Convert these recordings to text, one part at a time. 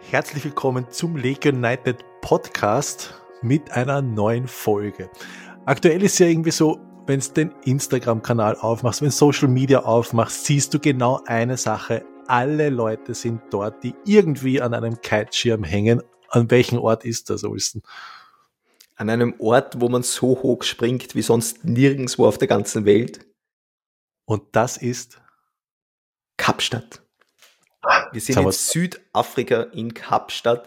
Herzlich willkommen zum Lake United Podcast mit einer neuen Folge. Aktuell ist ja irgendwie so, wenn du den Instagram-Kanal aufmachst, wenn du Social Media aufmachst, siehst du genau eine Sache. Alle Leute sind dort, die irgendwie an einem Kiteschirm hängen. An welchem Ort ist das, Olsen? An einem Ort, wo man so hoch springt wie sonst nirgendwo auf der ganzen Welt. Und das ist Kapstadt. Wir sind in Südafrika in Kapstadt.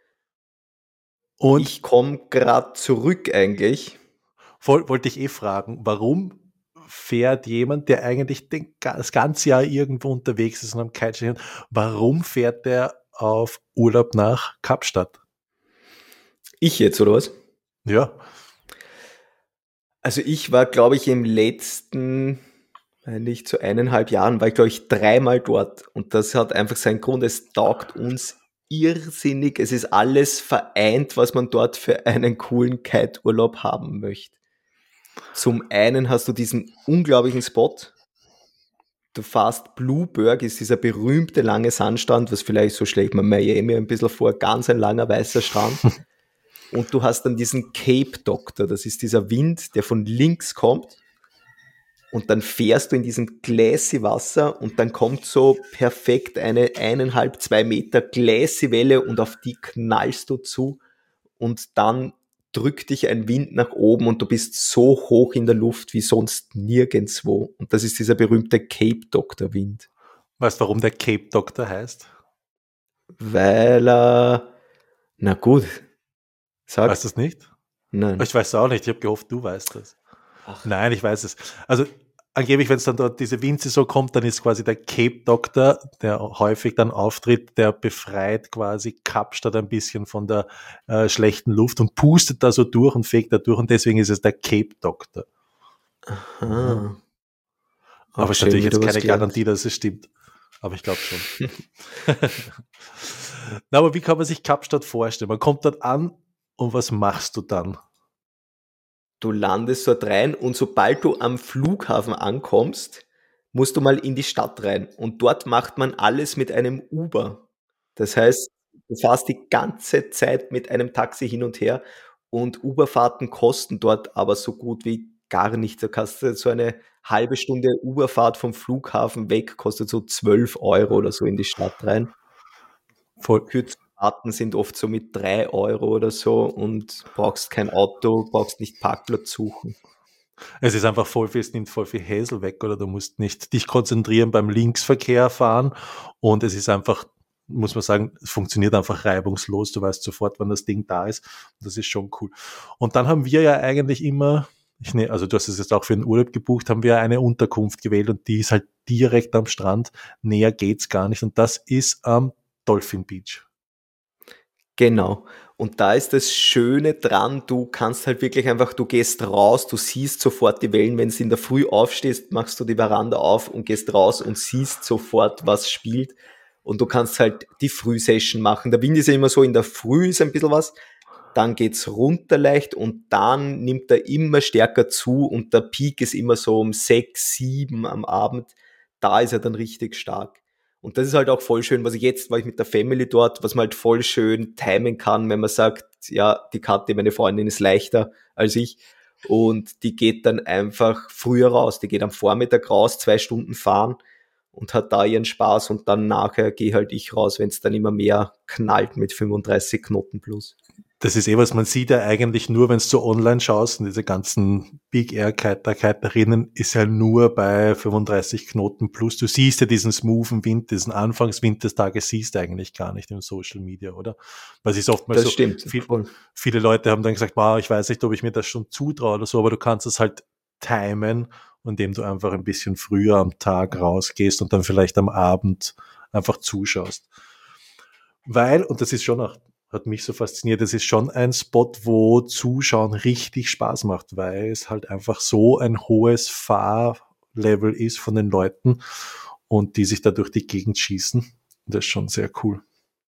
Und ich komme gerade zurück eigentlich. Wollte ich fragen, warum fährt jemand, der eigentlich das ganze Jahr irgendwo unterwegs ist und am Kiteschirm, warum fährt der auf Urlaub nach Kapstadt? Ich jetzt, oder was? Ja. Also ich war, glaube ich, im letzten, nicht zu 1,5 Jahren, war ich, glaube ich, 3-mal dort. Und das hat einfach seinen Grund, es taugt uns irrsinnig. Es ist alles vereint, was man dort für einen coolen Kite-Urlaub haben möchte. Zum einen hast du diesen unglaublichen Spot. Du fährst Blueberg, ist dieser berühmte lange Sandstrand, was vielleicht so schlägt man Miami ein bisschen vor, ganz ein langer weißer Strand. Und du hast dann diesen Cape Doctor, das ist dieser Wind, der von links kommt. Und dann fährst du in diesem glassy Wasser und dann kommt so perfekt eine 1,5, 2 Meter glassy Welle und auf die knallst du zu und dann drückt dich ein Wind nach oben und du bist so hoch in der Luft wie sonst nirgendwo. Und das ist dieser berühmte Cape Doctor Wind. Weißt du, warum der Cape Doctor heißt? Weil er, na gut, sag. Weißt du es nicht? Nein. Ich weiß es auch nicht, ich habe gehofft, du weißt es. Ach. Nein, ich weiß es. Also angeblich, wenn es dann dort diese Windsaison kommt, dann ist quasi der Cape Doctor, der häufig dann auftritt, der befreit quasi Kapstadt ein bisschen von der schlechten Luft und pustet da so durch und fegt da durch und deswegen ist es der Cape Doctor. Aha. Aber ist natürlich jetzt keine Garantie, dass es stimmt. Aber ich glaube schon. Na, aber wie kann man sich Kapstadt vorstellen? Man kommt dort an und was machst du dann? Du landest dort rein und sobald du am Flughafen ankommst, musst du mal in die Stadt rein. Und dort macht man alles mit einem Uber. Das heißt, du fährst die ganze Zeit mit einem Taxi hin und her und Uberfahrten kosten dort aber so gut wie gar nichts. Da kostet so eine halbe Stunde Uberfahrt vom Flughafen weg, kostet so 12 Euro oder so in die Stadt rein. Voll. Fahrten sind oft so mit 3 Euro oder so und brauchst kein Auto, brauchst nicht Parkplatz suchen. Es ist einfach voll viel, es nimmt voll viel Häsel weg, oder du musst nicht dich konzentrieren beim Linksverkehr fahren und es ist einfach, muss man sagen, es funktioniert einfach reibungslos, du weißt sofort, wann das Ding da ist und das ist schon cool. Und dann haben wir ja eigentlich immer, also du hast es jetzt auch für den Urlaub gebucht, haben wir eine Unterkunft gewählt und die ist halt direkt am Strand, näher geht's gar nicht und das ist am Dolphin Beach. Genau. Und da ist das Schöne dran, du kannst halt wirklich einfach, du gehst raus, du siehst sofort die Wellen, wenn du in der Früh aufstehst, machst du die Veranda auf und gehst raus und siehst sofort, was spielt. Und du kannst halt die Frühsession machen. Der Wind ist ja immer so, in der Früh ist ein bisschen was, dann geht's runter leicht und dann nimmt er immer stärker zu und der Peak ist immer so um 6, 7 am Abend. Da ist er dann richtig stark. Und das ist halt auch voll schön, was ich jetzt, war ich mit der Family dort, was man halt voll schön timen kann, wenn man sagt, ja, die Kathi, meine Freundin, ist leichter als ich. Und die geht dann einfach früher raus. Die geht am Vormittag raus, 2 Stunden fahren und hat da ihren Spaß und dann nachher gehe halt ich raus, wenn es dann immer mehr knallt mit 35 Knoten plus. Das ist was, man sieht ja eigentlich nur, wenn du so online schaust und diese ganzen Big Air Kiterinnen ist ja nur bei 35 Knoten plus. Du siehst ja diesen smoothen Wind, diesen Anfangswind des Tages siehst du eigentlich gar nicht im Social Media, oder? Weil es ist oftmals das so, stimmt, viele Leute haben dann gesagt, wow, ich weiß nicht, ob ich mir das schon zutraue oder so, aber du kannst es halt timen, indem du einfach ein bisschen früher am Tag rausgehst und dann vielleicht am Abend einfach zuschaust. Weil, und das ist schon auch, hat mich so fasziniert, das ist schon ein Spot, wo Zuschauen richtig Spaß macht, weil es halt einfach so ein hohes Fahrlevel ist von den Leuten und die sich da durch die Gegend schießen. Das ist schon sehr cool.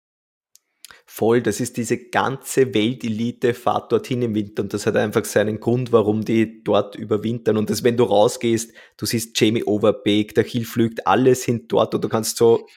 Voll, das ist diese ganze Weltelite fahrt dorthin im Winter und das hat einfach seinen Grund, warum die dort überwintern. Und das, wenn du rausgehst, du siehst Jamie Overbeek, der Gilles Flügt, alle sind dort und du kannst so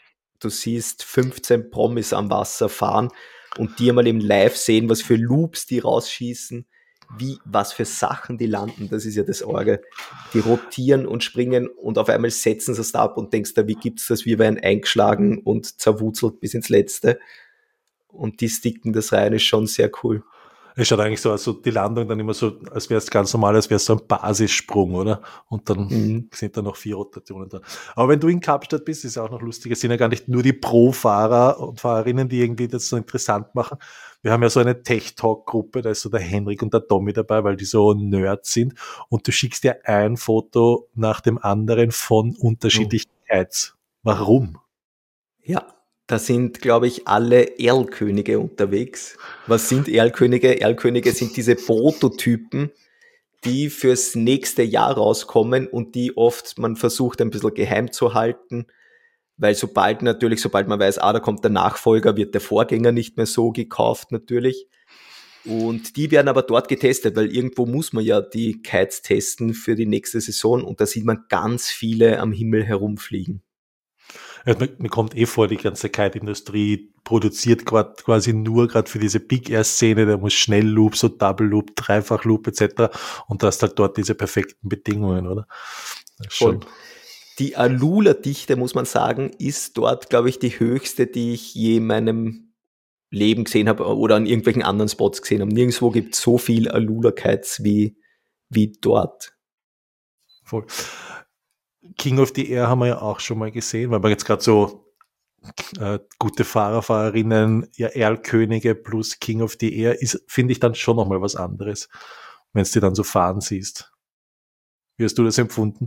du siehst 15 Promis am Wasser fahren und die einmal im Live sehen, was für Loops die rausschießen, was für Sachen die landen, das ist ja das Orge. Die rotieren und springen und auf einmal setzen sie es ab und denkst da, wie gibt's das, wie werden eingeschlagen und zerwurzelt bis ins Letzte. Und die sticken das rein, ist schon sehr cool. Es schaut eigentlich so aus, so die Landung dann immer so, als wäre es ganz normal, als wäre es so ein Basissprung, oder? Und dann sind da noch 4 Rotationen da. Aber wenn du in Kapstadt bist, ist ja auch noch lustig, es sind ja gar nicht nur die Pro-Fahrer und Fahrerinnen, die irgendwie das so interessant machen. Wir haben ja so eine Tech-Talk-Gruppe, da ist so der Henrik und der Tommy dabei, weil die so Nerds sind. Und du schickst dir ein Foto nach dem anderen von unterschiedlichen Kites. Warum? Ja, da sind, glaube ich, alle Erlkönige unterwegs. Was sind Erlkönige? Erlkönige sind diese Prototypen, die fürs nächste Jahr rauskommen und die oft man versucht ein bisschen geheim zu halten, weil sobald man weiß, da kommt der Nachfolger, wird der Vorgänger nicht mehr so gekauft natürlich. Und die werden aber dort getestet, weil irgendwo muss man ja die Kites testen für die nächste Saison und da sieht man ganz viele am Himmel herumfliegen. Ja, mir kommt vor, die ganze Kite-Industrie produziert quasi nur gerade für diese Big Air-Szene, der muss Schnellloop, so Double Loop, Dreifach Loop etc. Und du hast halt dort diese perfekten Bedingungen, oder? Voll. Die Alula-Dichte, muss man sagen, ist dort, glaube ich, die höchste, die ich je in meinem Leben gesehen habe oder an irgendwelchen anderen Spots gesehen habe. Nirgendwo gibt es so viel Alula-Kites wie dort. Voll. King of the Air haben wir ja auch schon mal gesehen, weil wir jetzt gerade so gute Fahrer, Fahrerinnen, ja Erlkönige plus King of the Air ist, finde ich dann schon nochmal was anderes, wenn du die dann so fahren siehst. Wie hast du das empfunden?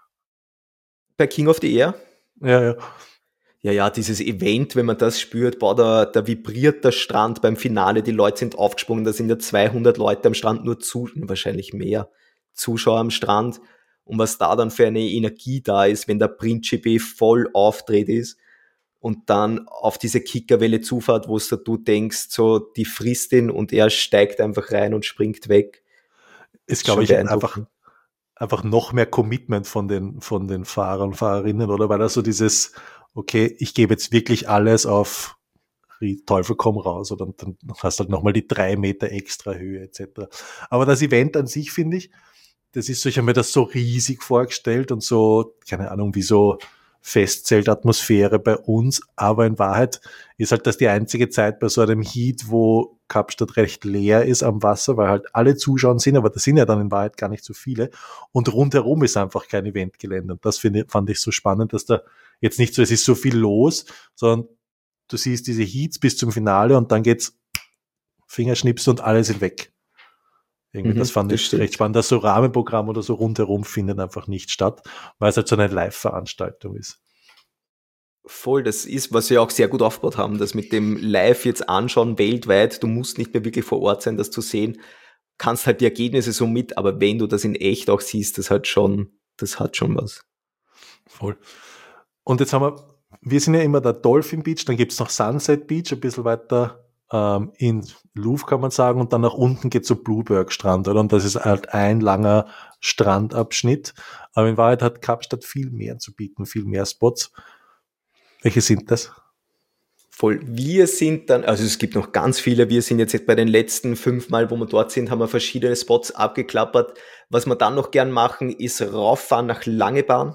Bei King of the Air? Ja, ja. Ja, dieses Event, wenn man das spürt, boah, da vibriert der Strand beim Finale, die Leute sind aufgesprungen, da sind ja 200 Leute am Strand, wahrscheinlich mehr Zuschauer am Strand. Und was da dann für eine Energie da ist, wenn der Principe voll aufdreht ist und dann auf diese Kickerwelle zufahrt, wo du denkst, so, die frisst ihn und er steigt einfach rein und springt weg. Ist, glaube ich, einfach noch mehr Commitment von den Fahrern und Fahrerinnen, oder? Weil also dieses, okay, ich gebe jetzt wirklich alles auf Teufel komm raus, oder dann hast du halt nochmal die 3 Meter extra Höhe etc. Aber das Event an sich, finde ich, das ist so, ich habe mir das so riesig vorgestellt und so, keine Ahnung, wie so Festzeltatmosphäre bei uns, aber in Wahrheit ist halt das die einzige Zeit bei so einem Heat, wo Kapstadt recht leer ist am Wasser, weil halt alle Zuschauer sind, aber das sind ja dann in Wahrheit gar nicht so viele und rundherum ist einfach kein Eventgelände und das fand ich so spannend, dass da jetzt nicht so, es ist so viel los, sondern du siehst diese Heats bis zum Finale und dann geht's Fingerschnips und alle sind weg. Irgendwie, das fand ich recht spannend. Das so Rahmenprogramm oder so rundherum findet einfach nicht statt, weil es halt so eine Live-Veranstaltung ist. Voll, das ist, was wir auch sehr gut aufgebaut haben, das mit dem Live jetzt anschauen weltweit, du musst nicht mehr wirklich vor Ort sein, das zu sehen, kannst halt die Ergebnisse so mit, aber wenn du das in echt auch siehst, das hat schon was. Voll. Und jetzt wir sind ja immer der Dolphin Beach, dann gibt's noch Sunset Beach, ein bisschen weiter in Louvre kann man sagen, und dann nach unten geht's zum Blueberg Strand, oder? Und das ist halt ein langer Strandabschnitt. Aber in Wahrheit hat Kapstadt viel mehr zu bieten, viel mehr Spots. Welche sind das? Voll. Wir sind dann, also es gibt noch ganz viele, wir sind jetzt bei den letzten 5 Mal, wo wir dort sind, haben wir verschiedene Spots abgeklappert. Was wir dann noch gern machen, ist rauffahren nach Langebahn.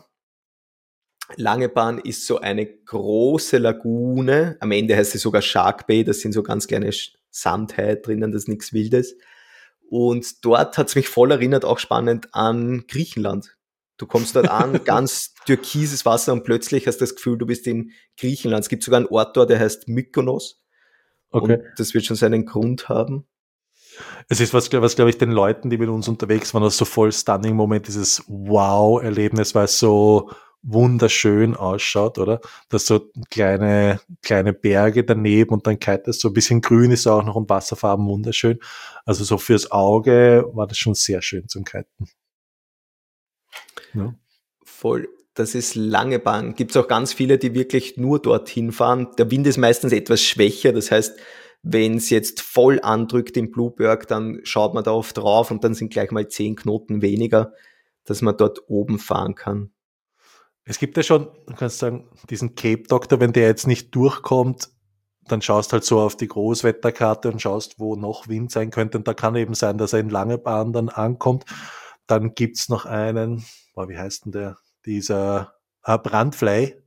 Langebahn ist so eine große Lagune. Am Ende heißt sie sogar Shark Bay. Das sind so ganz kleine Sandhaie drinnen, das ist nichts Wildes. Und dort hat's mich voll erinnert, auch spannend, an Griechenland. Du kommst dort an, ganz türkises Wasser und plötzlich hast du das Gefühl, du bist in Griechenland. Es gibt sogar einen Ort dort, der heißt Mykonos. Okay. Und das wird schon seinen Grund haben. Es ist was glaube ich, den Leuten, die mit uns unterwegs waren, das so voll stunning Moment, dieses Wow-Erlebnis, weil es so wunderschön ausschaut, oder? Dass so kleine Berge daneben und dann kite das so ein bisschen grün ist auch noch und Wasserfarben wunderschön. Also so fürs Auge war das schon sehr schön zum Kiten. Ja. Voll. Das ist Langebahn. Gibt es auch ganz viele, die wirklich nur dorthin fahren. Der Wind ist meistens etwas schwächer. Das heißt, wenn es jetzt voll andrückt im Blueberg, dann schaut man da oft drauf und dann sind gleich mal 10 Knoten weniger, dass man dort oben fahren kann. Es gibt ja schon, du kannst sagen, diesen Cape Doctor, wenn der jetzt nicht durchkommt, dann schaust halt so auf die Großwetterkarte und schaust, wo noch Wind sein könnte. Und da kann eben sein, dass er in Langebahn dann ankommt. Dann gibt's noch einen, wie heißt denn der? Dieser Brandfly.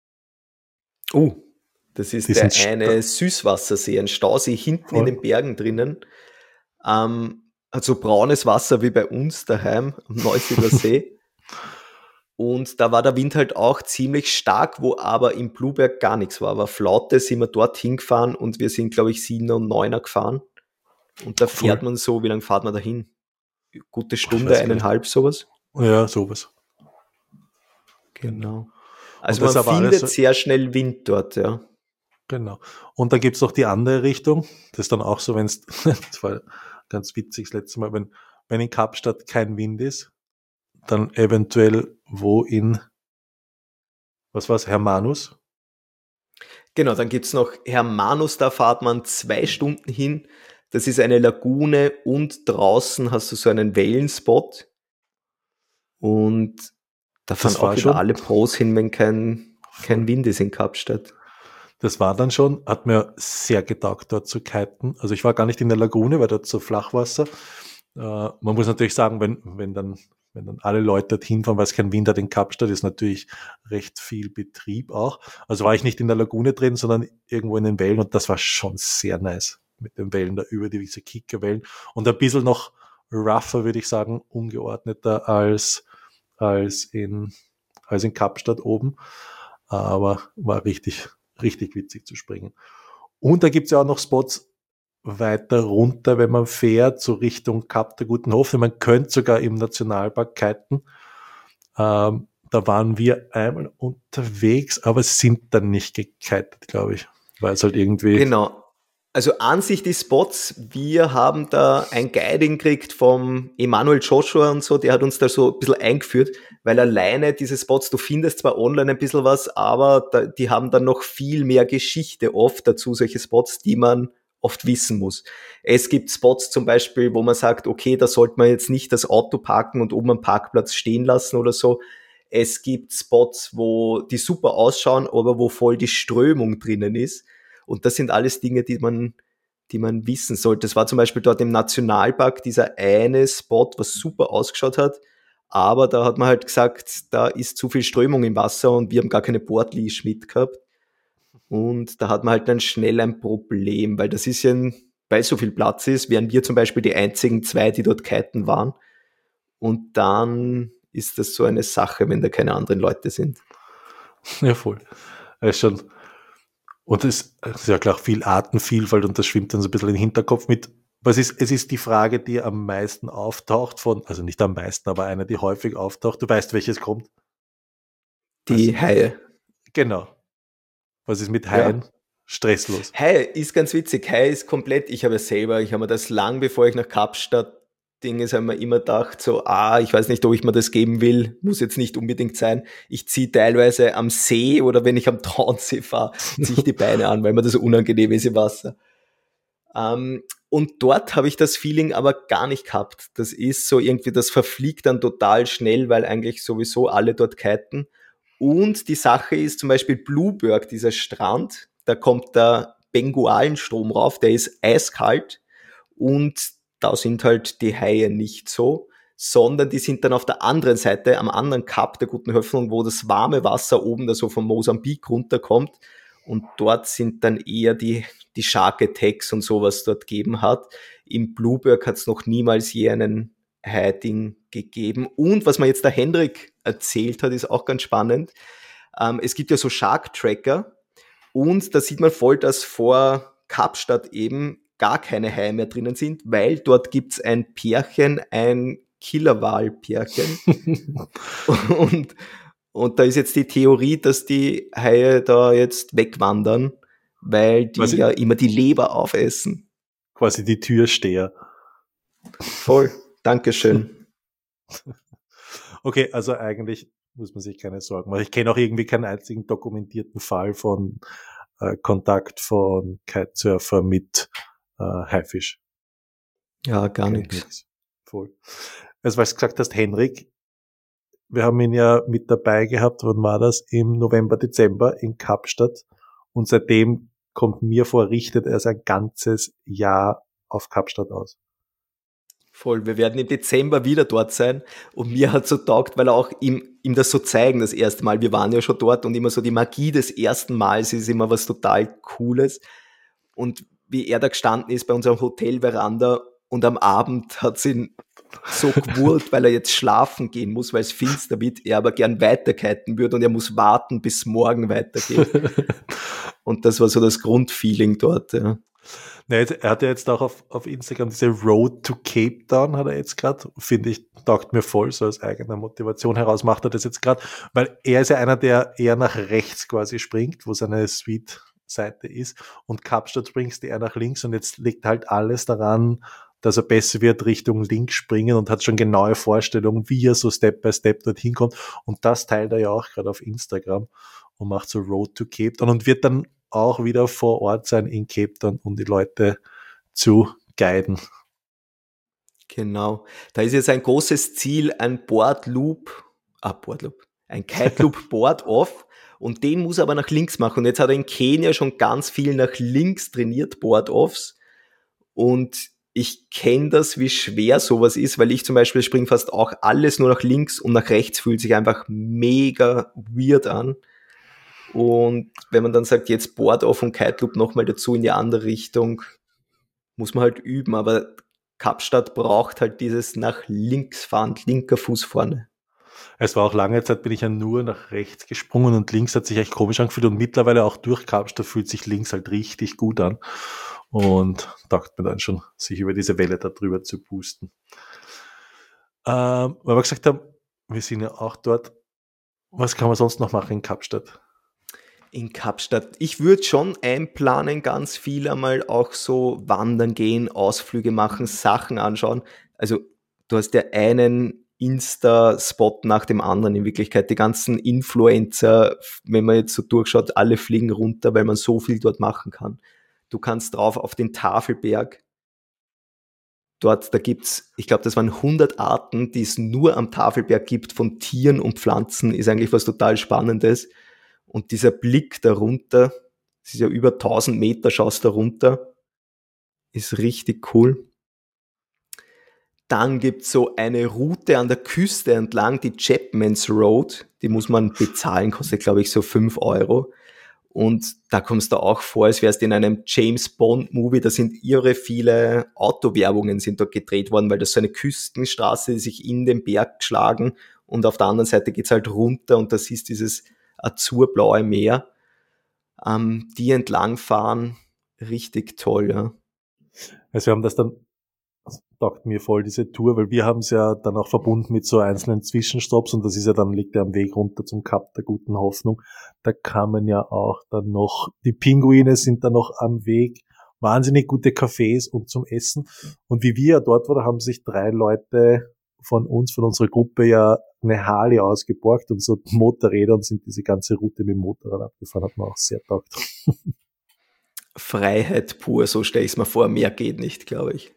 Das ist Diesen der eine Süßwassersee, ein Stausee hinten in den Bergen drinnen. Hat so braunes Wasser wie bei uns daheim am Neusiedler See. Und da war der Wind halt auch ziemlich stark, wo aber im Blueberg gar nichts war. War Flaute, sind wir dort hingefahren und wir sind, glaube ich, 7er und 9er gefahren. Und da fährt man so, wie lange fährt man da hin? Gute Stunde, 1,5, sowas? Ja, sowas. Genau. Und Also man findet sehr schnell Wind dort, ja. Genau. Und dann gibt's noch die andere Richtung. Das ist dann auch so, wenn's das war ganz witzig das letzte Mal, wenn in Kapstadt kein Wind ist, dann eventuell was war's, Hermanus? Genau, dann gibt's noch Hermanus, da fährt man 2 Stunden hin. Das ist eine Lagune und draußen hast du so einen Wellenspot. Und da fahren auch wieder alle Pros hin, wenn kein Wind ist in Kapstadt. Das war dann schon, hat mir sehr getaugt, dort zu kiten. Also ich war gar nicht in der Lagune, weil dort so Flachwasser. Man muss natürlich sagen, wenn dann alle Leute dorthin fahren, weil es kein Wind hat in Kapstadt, ist natürlich recht viel Betrieb auch. Also war ich nicht in der Lagune drin, sondern irgendwo in den Wellen und das war schon sehr nice mit den Wellen da über diese Kickerwellen und ein bisschen noch rougher, würde ich sagen, ungeordneter als in Kapstadt oben. Aber war richtig witzig zu springen. Und da gibt's ja auch noch Spots weiter runter, wenn man fährt, so Richtung Kap der Guten Hoffnung. Man könnte sogar im Nationalpark kiten. Da waren wir einmal unterwegs, aber sind dann nicht gekitet, glaube ich. Weil es halt irgendwie... Genau. Also an sich die Spots, wir haben da ein Guiding gekriegt vom Emanuel Joshua und so, der hat uns da so ein bisschen eingeführt, weil alleine diese Spots, du findest zwar online ein bisschen was, aber die haben dann noch viel mehr Geschichte oft dazu, solche Spots, die man oft wissen muss. Es gibt Spots zum Beispiel, wo man sagt, okay, da sollte man jetzt nicht das Auto parken und oben am Parkplatz stehen lassen oder so. Es gibt Spots, wo die super ausschauen, aber wo voll die Strömung drinnen ist. Und das sind alles Dinge, die man wissen sollte. Es war zum Beispiel dort im Nationalpark dieser eine Spot, was super ausgeschaut hat, aber da hat man halt gesagt, da ist zu viel Strömung im Wasser und wir haben gar keine Boardleash mit gehabt. Und da hat man halt dann schnell ein Problem, weil das ist ja, weil so viel Platz ist, wären wir zum Beispiel die einzigen 2, die dort kiten waren. Und dann ist das so eine Sache, wenn da keine anderen Leute sind. Ja, voll. Ist schon... Und es ist ja klar viel Artenvielfalt und das schwimmt dann so ein bisschen in den Hinterkopf mit. Es ist die Frage, die am meisten auftaucht also nicht am meisten, aber eine, die häufig auftaucht. Du weißt, welches kommt? Die Haie. Genau. Was ist mit Haien? Ja. Stresslos. Haie ist ganz witzig. Haie ist komplett, ich habe mir das lang, bevor ich nach Kapstadt Ding ist, habe mir immer gedacht, so, ich weiß nicht, ob ich mir das geben will, muss jetzt nicht unbedingt sein. Ich ziehe teilweise am See oder wenn ich am Traunsee fahre, ziehe ich die Beine an, weil mir das so unangenehm ist im Wasser. Und dort habe ich das Feeling aber gar nicht gehabt. Das ist so irgendwie, das verfliegt dann total schnell, weil eigentlich sowieso alle dort kiten. Und die Sache ist zum Beispiel Blueberg, dieser Strand, da kommt der Bengualenstrom rauf, der ist eiskalt und da sind halt die Haie nicht so, sondern die sind dann auf der anderen Seite, am anderen Kap der Guten Hoffnung, wo das warme Wasser oben da so von Mosambik runterkommt und dort sind dann eher die Shark Attacks und sowas dort gegeben hat. Im Blueberg hat es noch niemals je einen Haiding gegeben. Und was mir jetzt der Hendrik erzählt hat, ist auch ganz spannend. Es gibt ja so Shark Tracker und da sieht man voll, dass vor Kapstadt eben gar keine Haie mehr drinnen sind, weil dort gibt's ein Pärchen, ein Killerwal-Pärchen. und da ist jetzt die Theorie, dass die Haie da jetzt wegwandern, weil die ja immer die Leber aufessen. Quasi die Türsteher. Voll. Dankeschön. Okay, also eigentlich muss man sich keine Sorgen machen. Ich kenne auch irgendwie keinen einzigen dokumentierten Fall von Kontakt von Kitesurfer mit Haifisch. Ja, gar nichts. Voll. Also, weil du gesagt hast, Henrik, wir haben ihn ja mit dabei gehabt, wann war das? Im November, Dezember in Kapstadt. Und seitdem kommt mir vor, richtet er sein ganzes Jahr auf Kapstadt aus. Voll, wir werden im Dezember wieder dort sein und mir hat so taugt, weil er auch ihm das so zeigen, das erste Mal. Wir waren ja schon dort und immer so die Magie des ersten Mals ist immer was total Cooles. Und wie er da gestanden ist bei unserem Hotelveranda und am Abend hat es ihn so gewurlt, weil er jetzt schlafen gehen muss, weil es finster wird, er aber gern weiterkiten würde und er muss warten, bis morgen weitergeht. Und das war so das Grundfeeling dort, ja. Ne, er hat ja jetzt auch auf Instagram diese Road to Cape Town, hat er jetzt gerade, finde ich, taugt mir voll, so aus eigener Motivation heraus macht er das jetzt gerade, weil er ist ja einer, der eher nach rechts quasi springt, wo seine Sweet-Seite ist, und Kapstadt springst eher nach links, und jetzt liegt halt alles daran, dass er besser wird Richtung links springen und hat schon genaue Vorstellungen, wie er so Step by Step dorthin kommt, und das teilt er ja auch gerade auf Instagram und macht so Road to Cape Town und wird dann auch wieder vor Ort sein in Cape Town, um die Leute zu guiden. Genau. Da ist jetzt ein großes Ziel, ein ein Kite Loop Board Off, und den muss er aber nach links machen. Und jetzt hat er in Kenia schon ganz viel nach links trainiert, Board Offs. Und ich kenne das, wie schwer sowas ist, weil ich zum Beispiel springe fast auch alles nur nach links und nach rechts fühlt sich einfach mega weird an. Und wenn man dann sagt, jetzt Board Off und Kite Loop nochmal dazu in die andere Richtung, muss man halt üben, aber Kapstadt braucht halt dieses nach links fahren, linker Fuß vorne. Es war auch lange Zeit, bin ich ja nur nach rechts gesprungen, und links hat sich echt komisch angefühlt, und mittlerweile auch durch Kapstadt fühlt sich links halt richtig gut an, und taugt mir dann schon, sich über diese Welle da drüber zu boosten. Weil wir gesagt haben, wir sind ja auch dort, was kann man sonst noch machen in Kapstadt? In Kapstadt. Ich würde schon einplanen, ganz viel einmal auch so wandern gehen, Ausflüge machen, Sachen anschauen. Also du hast ja einen Insta-Spot nach dem anderen in Wirklichkeit. Die ganzen Influencer, wenn man jetzt so durchschaut, alle fliegen runter, weil man so viel dort machen kann. Du kannst drauf auf den Tafelberg. Dort, da gibt's, ich glaube, das waren 100 Arten, die es nur am Tafelberg gibt von Tieren und Pflanzen, ist eigentlich was total Spannendes. Und dieser Blick darunter, das ist ja über 1000 Meter, schaust da runter, ist richtig cool. Dann gibt's so eine Route an der Küste entlang, die Chapman's Road, die muss man bezahlen, kostet glaube ich so 5 Euro. Und da kommst du auch vor, als wärst du in einem James Bond Movie, da sind irre viele Autowerbungen sind dort gedreht worden, weil das so eine Küstenstraße, die sich in den Berg schlagen, und auf der anderen Seite geht's halt runter und da siehst dieses azurblaue Meer, die entlangfahren, richtig toll, ja. Also wir haben das dann, das taugt mir voll, diese Tour, weil wir haben es ja dann auch verbunden mit so einzelnen Zwischenstopps, und das ist ja dann, liegt ja am Weg runter zum Kap der Guten Hoffnung. Da kann man ja auch dann noch, die Pinguine sind dann noch am Weg, wahnsinnig gute Cafés und zum Essen. Und wie wir ja dort waren, haben sich 3 Leute von uns, von unserer Gruppe, ja eine Harley ausgeborgt und so Motorräder, und sind diese ganze Route mit dem Motorrad abgefahren, hat man auch sehr taugt. Freiheit pur, so stelle ich es mir vor, mehr geht nicht, glaube ich.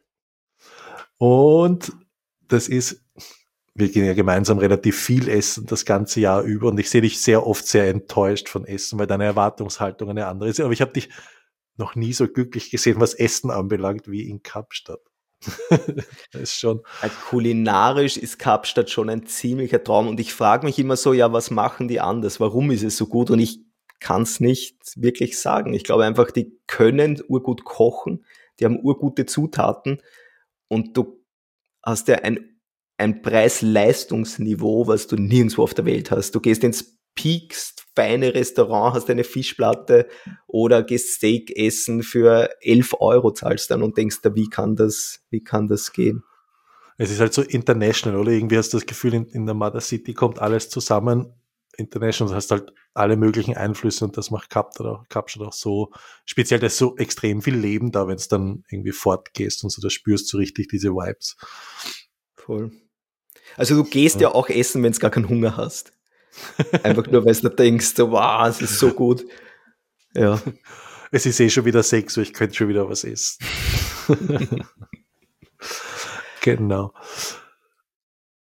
Und das ist, wir gehen ja gemeinsam relativ viel essen das ganze Jahr über, und ich sehe dich sehr oft sehr enttäuscht von Essen, weil deine Erwartungshaltung eine andere ist. Aber ich habe dich noch nie so glücklich gesehen, was Essen anbelangt, wie in Kapstadt. Das ist schon. Also kulinarisch ist Kapstadt schon ein ziemlicher Traum und ich frage mich immer so, ja, was machen die anders? Warum ist es so gut? Und ich kann es nicht wirklich sagen. Ich glaube einfach, die können urgut kochen, die haben urgute Zutaten und du hast ja ein Preis-Leistungsniveau, was du nirgendwo auf der Welt hast. Du gehst ins Peaks feine Restaurant, hast eine Fischplatte oder gehst Steak essen für 11 Euro zahlst dann und denkst da, wie kann das gehen? Es ist halt so international, oder? Irgendwie hast du das Gefühl, in der Mother City kommt alles zusammen. International, das heißt halt alle möglichen Einflüsse, und das macht Kapstadt auch so speziell, da ist so extrem viel Leben da, wenn es dann irgendwie fortgehst und so, da spürst du richtig diese Vibes. Voll. Also du gehst ja auch essen, wenn du gar keinen Hunger hast. Einfach nur, weil du denkst, so, wow, es ist so gut. Ja. Es ist schon wieder 6 Uhr, ich könnte schon wieder was essen. Genau.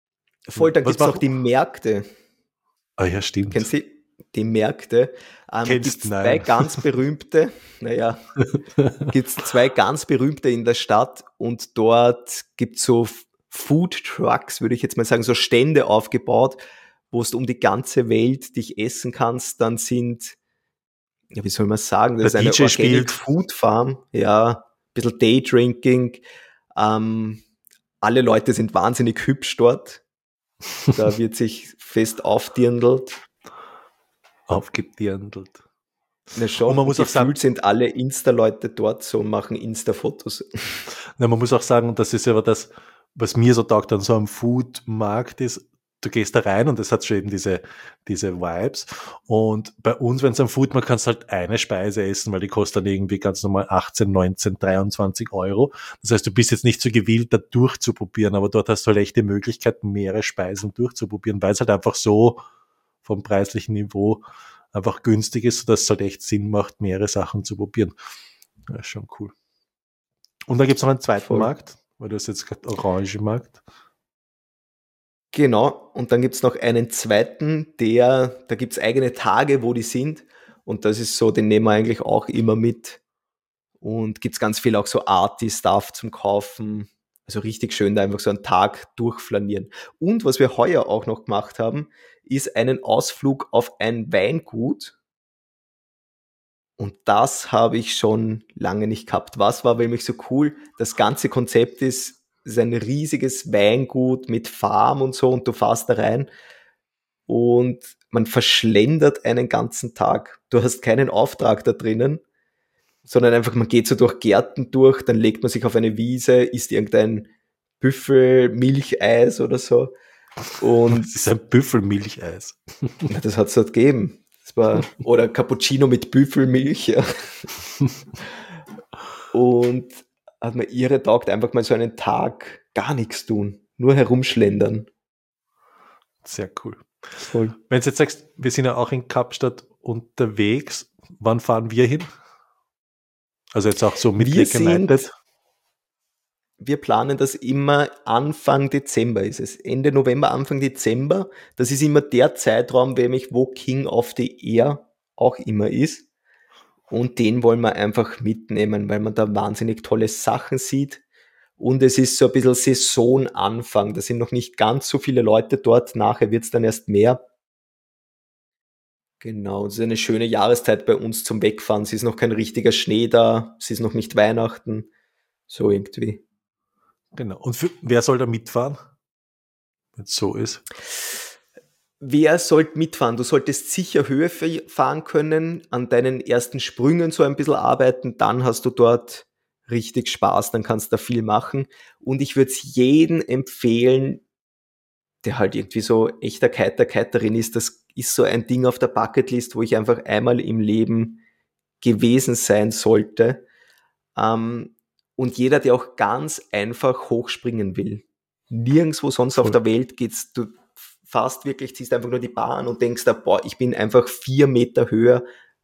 Voll, dann Was gibt's noch machen? die Märkte. Ah ja, Kennst stimmt. du die Märkte? Kennst? Gibt's zwei Nein. ganz berühmte, naja, gibt's zwei ganz berühmte in der Stadt und dort gibt's so Food Trucks, würde ich jetzt mal sagen, so Stände aufgebaut, wo du um die ganze Welt dich essen kannst. Dann sind, ja, wie soll man sagen, das Der ist eine DJ Organic spielt. Food Farm, ja, ein bisschen Daydrinking. Ähm, alle Leute sind wahnsinnig hübsch dort. Da wird sich fest aufdirndelt. Aufgedirndelt. Na Und schon, man und muss auch sagen, gefühlt sind alle Insta-Leute dort so und machen Insta-Fotos. na, man muss auch sagen, das ist aber das, was mir so taugt an so einem Foodmarkt ist, du gehst da rein und es hat schon eben diese Vibes. Und bei uns, wenn es am Foodmarkt kannst du halt eine Speise essen, weil die kostet dann irgendwie ganz normal 18, 19, 23 Euro. Das heißt, du bist jetzt nicht so gewillt, da durchzuprobieren, aber dort hast du halt echt die Möglichkeit, mehrere Speisen durchzuprobieren, weil es halt einfach so vom preislichen Niveau einfach günstig ist, sodass es halt echt Sinn macht, mehrere Sachen zu probieren. Ja, ist schon cool. Und da gibt's noch einen zweiten Voll. Markt, weil du hast jetzt gesagt Orangenmarkt. Genau, und dann gibt's noch einen zweiten, da gibt's eigene Tage, wo die sind. Und das ist so, den nehmen wir eigentlich auch immer mit. Und gibt's ganz viel auch so Arty-Stuff zum Kaufen. Also richtig schön, da einfach so einen Tag durchflanieren. Und was wir heuer auch noch gemacht haben, ist einen Ausflug auf ein Weingut. Und das habe ich schon lange nicht gehabt. Was war nämlich so cool? Das ganze Konzept ist ein riesiges Weingut mit Farm und so und du fährst da rein und man verschlendert einen ganzen Tag. Du hast keinen Auftrag da drinnen, sondern einfach man geht so durch Gärten durch, dann legt man sich auf eine Wiese, isst irgendein Büffelmilcheis oder so Das und ist ein Büffelmilcheis. na, das hat's dort gegeben. Das war, oder Cappuccino mit Büffelmilch, ja. Und hat mir ihre taugt, einfach mal so einen Tag gar nichts tun, nur herumschlendern. Sehr cool. Voll. Wenn du jetzt sagst, wir sind ja auch in Kapstadt unterwegs, wann fahren wir hin? Also jetzt auch so mit Wir Lake United. sind, wir planen das immer Anfang Dezember ist es. Ende November, Anfang Dezember. Das ist immer der Zeitraum, nämlich wo King of the Air auch immer ist. Und den wollen wir einfach mitnehmen, weil man da wahnsinnig tolle Sachen sieht. Und es ist so ein bisschen Saisonanfang. Da sind noch nicht ganz so viele Leute dort. Nachher wird's dann erst mehr. Genau, es ist eine schöne Jahreszeit bei uns zum Wegfahren. Es ist noch kein richtiger Schnee da. Es ist noch nicht Weihnachten. So irgendwie. Genau. Und wer soll da mitfahren, wenn es so ist? Wer sollte mitfahren? Du solltest sicher Höhe fahren können, an deinen ersten Sprüngen so ein bisschen arbeiten, dann hast du dort richtig Spaß, dann kannst du da viel machen. Und ich würde es jedem empfehlen, der halt irgendwie so echter Kiter, Kiterin ist, das ist so ein Ding auf der Bucketlist, wo ich einfach einmal im Leben gewesen sein sollte. Und jeder, der auch ganz einfach hochspringen will. Nirgendwo sonst auf Voll. der Welt geht's, du fast wirklich, ziehst einfach nur die Bahn und denkst da, boah, ich bin einfach 4 Meter höher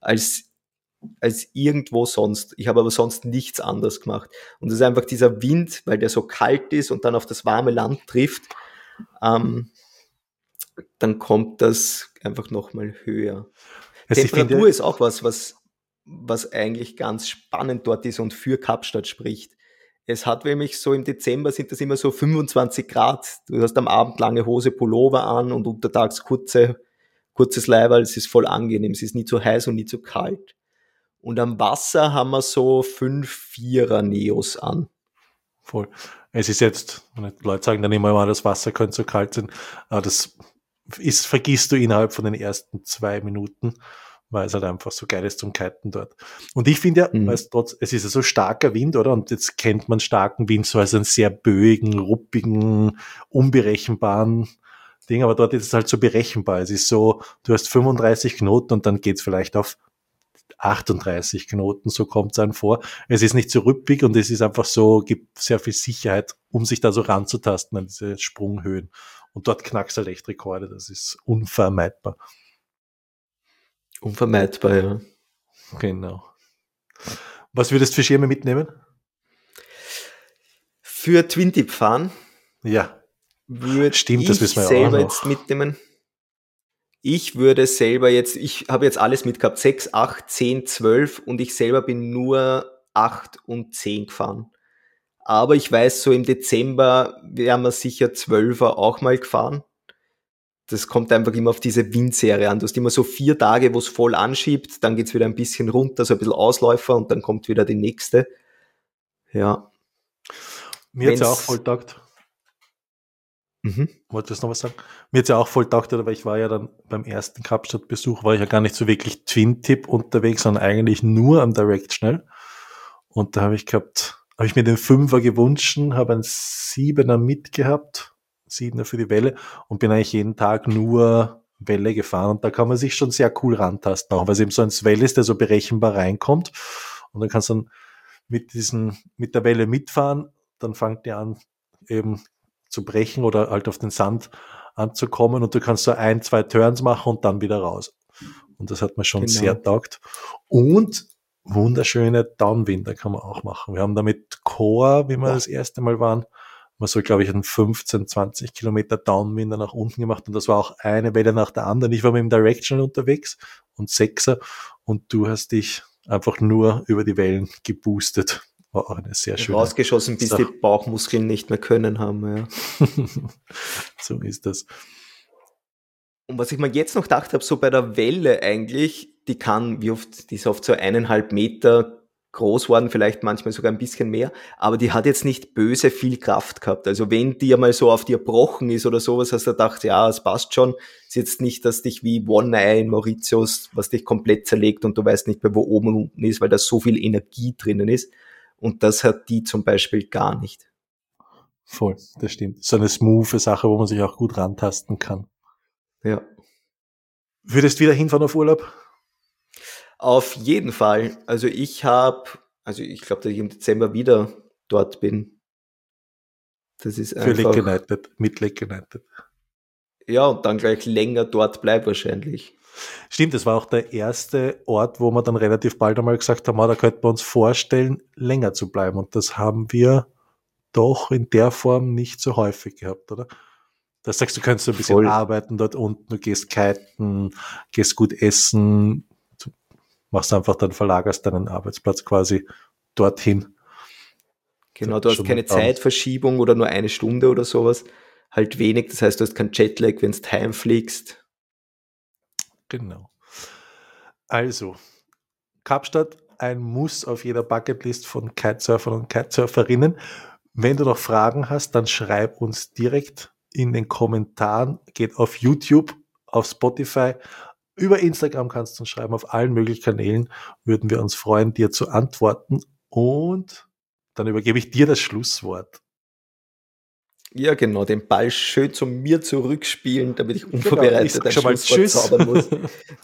als irgendwo sonst. Ich habe aber sonst nichts anderes gemacht. Und das ist einfach dieser Wind, weil der so kalt ist und dann auf das warme Land trifft, ähm, dann kommt das einfach nochmal höher. Also ich Temperatur finde, ist auch was eigentlich ganz spannend dort ist und für Kapstadt spricht. Es hat nämlich so im Dezember sind das immer so 25 Grad. Du hast am Abend lange Hose, Pullover an und untertags kurzes Leiberl. Es ist voll angenehm. Es ist nie zu heiß und nie zu kalt. Und am Wasser haben wir so 5 4er Neos an. voll. Es ist jetzt, Leute sagen dann immer mal, das Wasser könnte so kalt sein, aber das vergisst du innerhalb von den ersten 2 Minuten, weil es halt einfach so geil ist zum Kiten dort. Und ich finde ja, Hm. weißt trotz, es ist ja so starker Wind, oder? Und jetzt kennt man starken Wind so als einen sehr böigen, ruppigen, unberechenbaren Ding, aber dort ist es halt so berechenbar. Es ist so, du hast 35 Knoten und dann geht's vielleicht auf 38 Knoten, so kommt es einem vor. Es ist nicht so rüppig und es ist einfach so, gibt sehr viel Sicherheit, um sich da so ranzutasten an diese Sprunghöhen. Und dort knackst halt echt Rekorde, das ist unvermeidbar. Unvermeidbar, ja. Genau. Was würdest du für Schirme mitnehmen? Für Twin Tip fahren Ja. würde Stimmt, das ich wissen wir ja auch selber noch. jetzt mitnehmen. Ich würde selber jetzt, ich habe jetzt alles mitgehabt, 6, 8, 10, 12 und ich selber bin nur 8 und 10 gefahren. Aber ich weiß, so im Dezember wären wir sicher 12er auch mal gefahren. Das kommt einfach immer auf diese Windserie an. Du hast immer so 4 Tage, wo es voll anschiebt, dann geht's wieder ein bisschen runter, so ein bisschen Ausläufer und dann kommt wieder die nächste. Ja. Mir hat's ja auch voll Wenn's, taugt. mhm, Wolltest du noch was sagen? Mir hat's ja auch voll taugt, weil ich war ja dann beim ersten Kapstadt-Besuch, war ich ja gar nicht so wirklich Twin-Tip unterwegs, sondern eigentlich nur am Directional. Und da habe ich mir den Fünfer gewünscht, habe einen Siebener mitgehabt, Siebener für die Welle und bin eigentlich jeden Tag nur Welle gefahren. Und da kann man sich schon sehr cool rantasten, auch weil es eben so ein Swell ist, der so berechenbar reinkommt. Und dann kannst du dann mit der Welle mitfahren, dann fängt die an, eben zu brechen oder halt auf den Sand anzukommen und du kannst so 1, 2 Turns machen und dann wieder raus. Und das hat mir schon genau. sehr taugt. Und wunderschöne Downwinder kann man auch machen. Wir haben da mit Core, wie wir Boah, das erste Mal waren, mal so, glaube ich, einen 15, 20 Kilometer Downwinder nach unten gemacht und das war auch eine Welle nach der anderen. Ich war mit dem Directional unterwegs und Sechser und du hast dich einfach nur über die Wellen geboostet. War auch eine sehr schöne rausgeschossen, bis die Sache. Bauchmuskeln nicht mehr können haben, ja. So ist das. Und was ich mir jetzt noch gedacht habe, so bei der Welle eigentlich, die ist oft so 1,5 Meter groß worden, vielleicht manchmal sogar ein bisschen mehr, aber die hat jetzt nicht böse viel Kraft gehabt. Also wenn die einmal so auf dir gebrochen ist oder sowas, hast du gedacht, ja, es passt schon. Ist jetzt nicht, dass dich wie One Eye in Mauritius, was dich komplett zerlegt und du weißt nicht mehr, wo oben und unten ist, weil da so viel Energie drinnen ist. Und das hat die zum Beispiel gar nicht. Voll, das stimmt. So eine smooth Sache, wo man sich auch gut rantasten kann. Ja. Würdest wieder hinfahren auf Urlaub? Auf jeden Fall. Also ich glaube, dass ich im Dezember wieder dort bin. Das ist Für Lake einfach, United, mit Lake United. ja, und dann gleich länger dort bleibt wahrscheinlich. Stimmt, das war auch der erste Ort, wo wir dann relativ bald einmal gesagt haben, da könnten wir uns vorstellen, länger zu bleiben. Und das haben wir doch in der Form nicht so häufig gehabt, oder? Das sagst du, könntest so ein bisschen Voll. arbeiten dort unten, du gehst kiten, gehst gut essen, du machst einfach dann, verlagerst deinen Arbeitsplatz quasi dorthin. Genau, du hast Schon keine Zeitverschiebung oder nur 1 Stunde oder sowas. Halt wenig, das heißt, du hast kein Jetlag, wenn du heimfliegst. genau. Also, Kapstadt, ein Muss auf jeder Bucketlist von Kitesurfern und Kitesurferinnen. Wenn du noch Fragen hast, dann schreib uns direkt in den Kommentaren. Geht auf YouTube, auf Spotify, über Instagram kannst du uns schreiben, auf allen möglichen Kanälen würden wir uns freuen, dir zu antworten. Und dann übergebe ich dir das Schlusswort. Ja, genau, den Ball schön zu mir zurückspielen, damit ich Genau, ich unvorbereitet sage ein schon mal Schlusswort Tschüss. zaubern muss.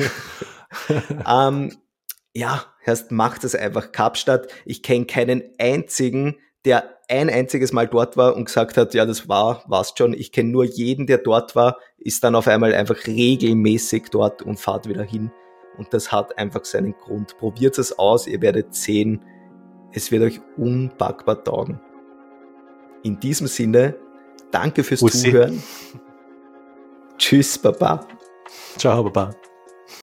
Ähm, ja, heißt, macht es einfach Kapstadt. Ich kenne keinen einzigen, der ein einziges Mal dort war und gesagt hat, ja, war's schon. Ich kenne nur jeden, der dort war, ist dann auf einmal einfach regelmäßig dort und fahrt wieder hin. Und das hat einfach seinen Grund. Probiert es aus, ihr werdet sehen, es wird euch unpackbar taugen. In diesem Sinne, danke fürs Bussi. Zuhören. Tschüss, Baba. Ciao, Baba.